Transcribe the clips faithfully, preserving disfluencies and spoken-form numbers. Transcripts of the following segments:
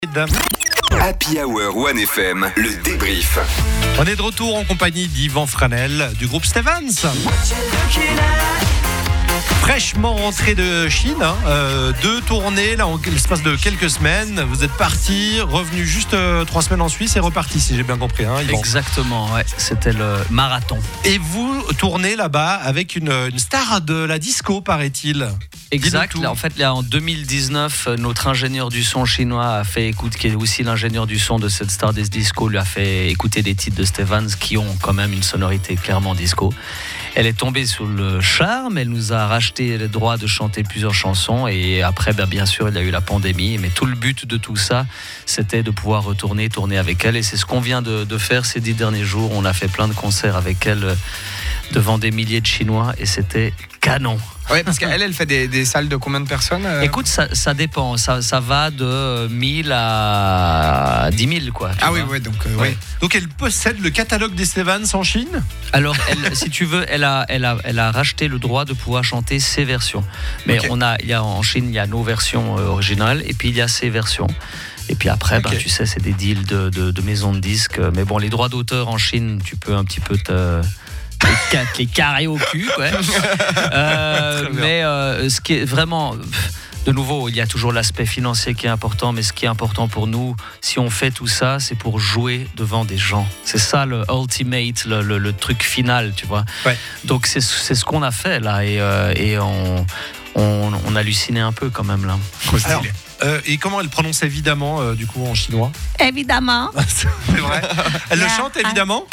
Happy Hour One F M, le débrief. On est de retour en compagnie d'Yvan Franel du groupe Stevens. Fraîchement rentré de Chine, hein, euh, deux tournées là en l'espace de quelques semaines. Vous êtes parti, revenu juste euh, trois semaines en Suisse et reparti, si j'ai bien compris. Hein, Yvan. Exactement, ouais, c'était le marathon. Et vous tournez là-bas avec une, une star de la disco, paraît-il. Exact. Là, en fait, là, en deux mille dix-neuf, notre ingénieur du son chinois a fait écouter, qui est aussi l'ingénieur du son de cette star des disco, lui a fait écouter des titres de Stevens qui ont quand même une sonorité clairement disco. Elle est tombée sous le charme, elle nous a racheté les droits de chanter plusieurs chansons et après, ben, bien sûr, il y a eu la pandémie. Mais tout le but de tout ça, c'était de pouvoir retourner, tourner avec elle. Et c'est ce qu'on vient de, de faire ces dix derniers jours. On a fait plein de concerts avec elle devant des milliers de Chinois et c'était canon. Oui, parce qu'elle, elle fait des, des salles de combien de personnes euh... Écoute, ça, ça dépend. Ça, ça va de mille à dix mille, quoi. Ah oui, ouais, donc, euh, ouais. ouais. Donc elle possède le catalogue des Stevens en Chine. Alors, elle, si tu veux, elle a, elle, a, elle a racheté le droit de pouvoir chanter ses versions. Mais okay. on a, il y a, en Chine, il y a nos versions euh, originales et puis il y a ses versions. Et puis après, okay. ben, tu sais, c'est des deals de, de, de maisons de disques. Mais bon, les droits d'auteur en Chine, tu peux un petit peu te... Les, les carrés au cul, quoi. Euh, mais euh, ce qui est vraiment, de nouveau, il y a toujours l'aspect financier qui est important, mais ce qui est important pour nous, si on fait tout ça, c'est pour jouer devant des gens. C'est ça le ultimate, le, le, le truc final, tu vois. Ouais. Donc c'est, c'est ce qu'on a fait là, et, euh, et on, on, on hallucinait un peu quand même là. Alors, euh, et comment elle prononce évidemment euh, du coup en chinois? Évidemment. C'est vrai. Elle yeah. le chante évidemment.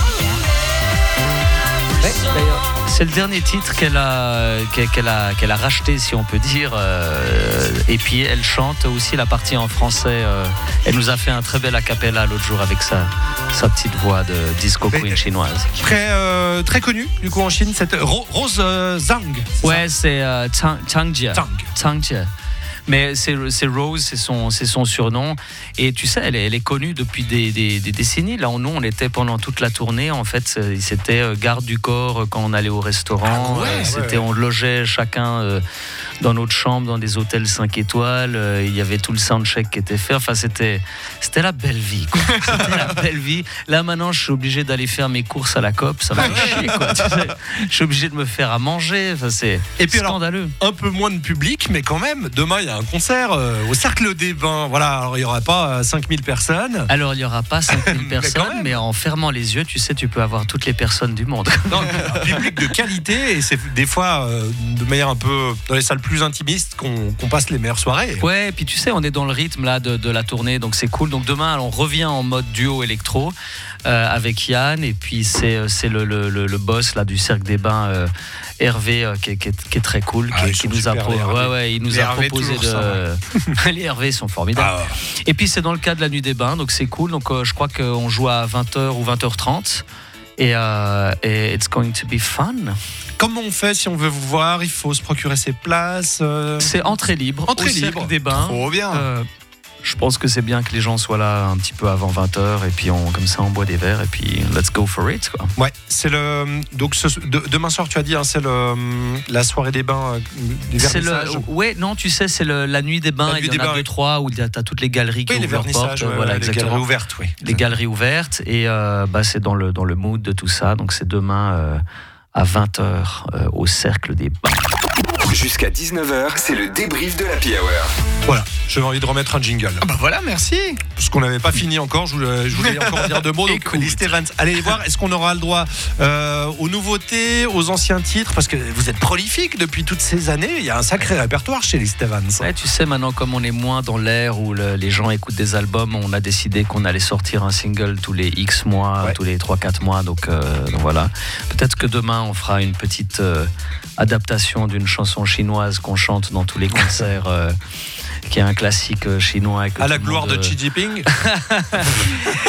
Ouais, d'ailleurs, c'est le dernier titre qu'elle a, qu'elle a, qu'elle a racheté, si on peut dire. Euh, et puis elle chante aussi la partie en français. Euh, elle nous a fait un très bel a cappella l'autre jour avec sa, sa petite voix de disco queen chinoise. Très, euh, très connue du coup en Chine, cette Ro- Rose euh, Zhang. C'est ouais, ça c'est euh, Chang Jie. Chang Jie. Mais c'est, c'est Rose, c'est son, c'est son surnom. Et tu sais, elle est, elle est connue depuis des, des, des décennies. Là, nous, on était pendant toute la tournée. En fait, c'était garde du corps quand on allait au restaurant. Ah ouais, c'était, ouais. On logeait chacun dans notre chambre, dans des hôtels cinq étoiles. Il y avait tout le soundcheck qui était fait. Enfin, c'était, c'était la belle vie, quoi. C'était la belle vie. Là, maintenant, je suis obligé d'aller faire mes courses à la COP. Ça m'a fait chier, quoi. Tu sais, je suis obligé de me faire à manger. Enfin, c'est Et puis scandaleux. Alors, un peu moins de public, mais quand même, demain, il y a un concert euh, au Cercle des Bains. Voilà, alors il n'y aura pas euh, cinq mille personnes. Alors, il n'y aura pas cinq mille personnes, mais, mais en fermant les yeux, tu sais, tu peux avoir toutes les personnes du monde. Non, un public de qualité, et c'est des fois euh, de manière un peu dans les salles plus intimistes qu'on, qu'on passe les meilleures soirées. Ouais, et puis tu sais, on est dans le rythme là de, de la tournée, donc c'est cool. Donc demain, on revient en mode duo électro euh, avec Yann, et puis c'est, c'est le, le, le, le boss là, du Cercle des Bains, euh, Hervé, euh, qui, est, qui, est, qui est très cool, ah, qui, qui nous a, pro- ouais, ouais, il nous a proposé de. Ça, ouais. Les Hervé sont formidables. Ah, ouais. Et puis c'est dans le cadre de la Nuit des Bains, donc c'est cool. Donc euh, je crois qu'on joue à vingt heures ou vingt heures trente. Et, euh, et it's going to be fun. Comment on fait si on veut vous voir? Il faut se procurer ses places. Euh... C'est entrée libre. Entrée au libre. Cercle des Bains. Trop bien. Euh, je pense que c'est bien que les gens soient là un petit peu avant vingt heures et puis on, comme ça on boit des verres et puis let's go for it, quoi. Ouais, c'est le donc ce, de, demain soir tu as dit hein, c'est le la soirée des bains du vernissage. C'est le, ouais, non, tu sais, c'est le, la nuit des bains, nuit il y en des a bains, deux oui. trois où tu as toutes les galeries qui oui, ouvrent leurs portes, ouais, voilà, les exactement. galeries ouvertes, oui. Les galeries ouvertes et euh, bah c'est dans le dans le mood de tout ça, donc c'est demain euh, à vingt heures euh, au Cercle des Bains. Jusqu'à dix-neuf heures, c'est le débrief de l'Happy Hour. Voilà, j'avais envie de remettre un jingle. Ah bah voilà, merci. Parce qu'on n'avait pas fini encore, je voulais, je voulais encore dire deux mots. Donc, les Stevens, allez voir, est-ce qu'on aura le droit euh, aux nouveautés, aux anciens titres? Parce que vous êtes prolifique depuis toutes ces années, il y a un sacré répertoire chez les Stevens. Ouais, tu sais, maintenant, comme on est moins dans l'ère où le, les gens écoutent des albums, on a décidé qu'on allait sortir un single tous les X mois, ouais. tous les trois quatre mois. Donc, euh, donc voilà. Peut-être que demain, on fera une petite euh, adaptation d'une chanson chinoise qu'on chante dans tous les concerts, euh, qui est un classique chinois. À la gloire monde... de Xi Jinping.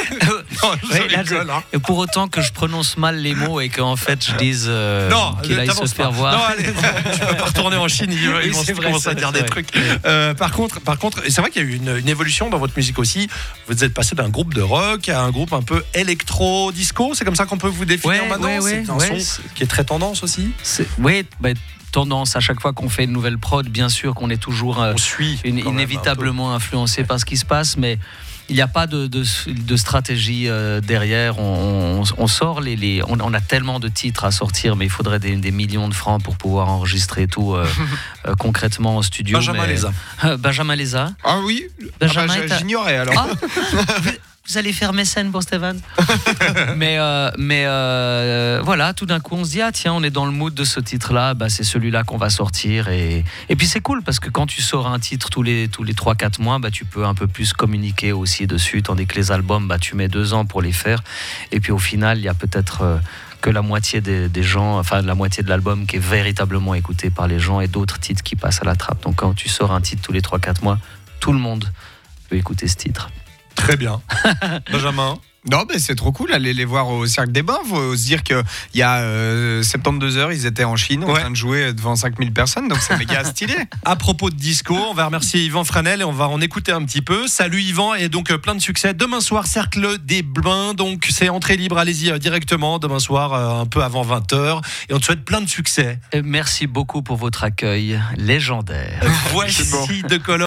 Non, je Ouais, là, rigole, hein. Et pour autant que je prononce mal les mots et qu'en fait je dise euh, Non, qu'il aille se t'avances faire pas. voir. Non, allez, tu vas pas retourner en Chine, ils, Oui, ils vont c'est vrai, commencer à c'est dire vrai, des c'est trucs. vrai. Euh, par contre, par contre, et c'est vrai qu'il y a eu une, une évolution dans votre musique aussi. Vous êtes passé d'un groupe de rock à un groupe un peu électro-disco. C'est comme ça qu'on peut vous définir Ouais, maintenant. ouais, ouais, c'est un ouais, son c'est- qui est très tendance aussi. C'est- Oui, bah, tendance à chaque fois qu'on fait une nouvelle prod, bien sûr qu'on est toujours euh, On suit une- quand même inévitablement influencé par ce qui se passe, mais il n'y a pas de, de, de stratégie euh, derrière. On, on, on sort les, les on, on a tellement de titres à sortir, mais il faudrait des, des millions de francs pour pouvoir enregistrer tout euh, euh, concrètement au studio. Benjamin mais- Léza. Benjamin Léza. Ah oui. Benjamin Ah bah, est à- j'ignorais alors. Ah, vous, vous allez faire mécène pour Stéphane. mais euh, mais euh, voilà, tout d'un coup, on se dit ah tiens, on est dans le mood de ce titre-là. Bah, c'est celui-là qu'on va sortir et et puis c'est cool parce que quand tu sors un titre tous les tous les trois quatre mois, bah tu peux un peu plus communiquer aussi dessus, tandis que les albums, bah tu mets deux ans pour les faire. Et puis au final, il y a peut-être euh, que la moitié des, des gens, enfin la moitié de l'album qui est véritablement écouté par les gens et d'autres titres qui passent à la trappe. Donc quand tu sors un titre tous les trois quatre mois, tout le monde peut écouter ce titre. Très bien. Benjamin. Non, mais c'est trop cool. Aller les voir au Cirque des Bains. Faut se dire qu'il y a euh, soixante-douze heures, ils étaient en Chine en Ouais. train de jouer devant cinq mille personnes. Donc c'est méga stylé. À propos de disco, on va remercier Yvan Franel et on va en écouter un petit peu. Salut Yvan et donc euh, plein de succès. Demain soir, Cercle des Bains, donc c'est entrée libre, allez-y euh, directement. Demain soir, euh, un peu avant vingt heures. Et on te souhaite plein de succès. Et merci beaucoup pour votre accueil légendaire. Voici de Color.